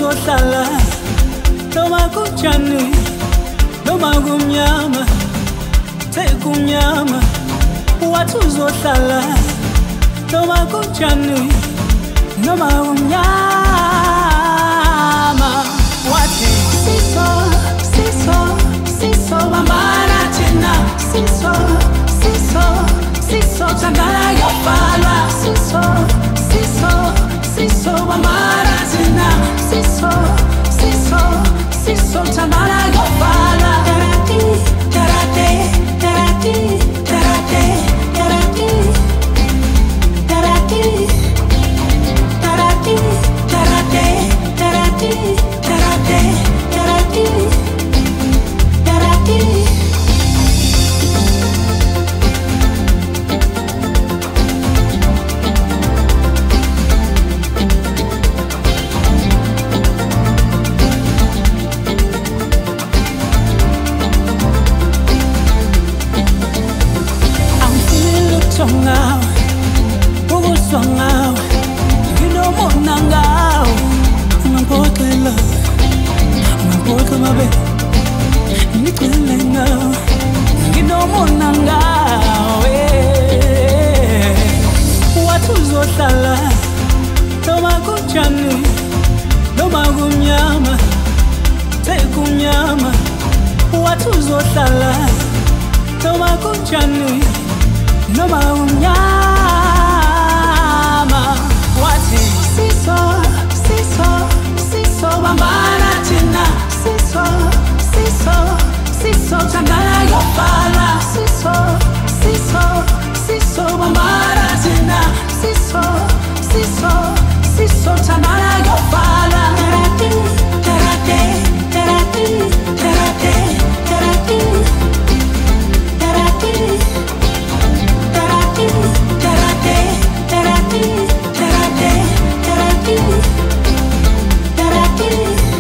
uzohlala noma kunjani noma kumnyama sekumnyama wathi uzohlala noma kunjani noma kumnyama wathi siso siso siso bambana thina siso siso siso thandana yofala siso siso siso bambana thina siso siso siso thandana yofala tarati tarate tarati tarate tarati tarati tarati tarate tarati tarate tarati tarati Now, ukuswa ngawe, nginomona ngawe, ungangiphoxa love, ungangiphoxa mabe, ngicele ngawe, nginomona ngawe, wathi uzohlala, noma kunjani, noma kumnyama, sekumnyama, wathi uzohlala, noma kunjani noma umnyama wathi siso siso siso bambana thina siso siso siso thandana yofala siso siso siso bambana thina siso siso siso thandana yofala tarati tarate tarati tarate tarati tarati tarate tarate tarate tarate tarate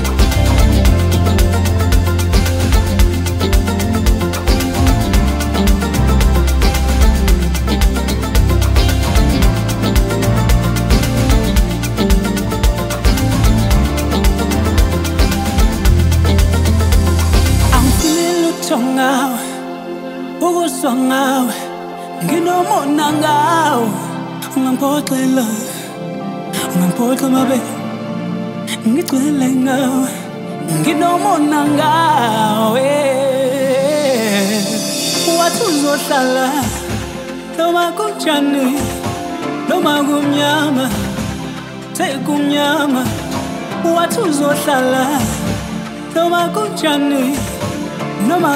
angifile uthongawe ukuswa ngawe nginomona ngawe ungangiphoxa love ungangiphoxa mabe ngicele ngawe nginomona ngawe wathi uzohlala noma kunjani noma kumnyama sekumnyama wathi uzohlala noma kunjani noma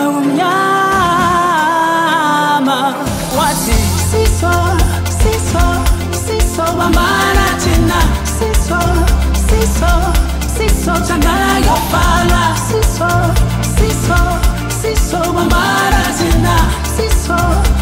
kumnyama wathi siso siso siso bambana thina siso siso siso thandana yofala siso siso siso bambana thina siso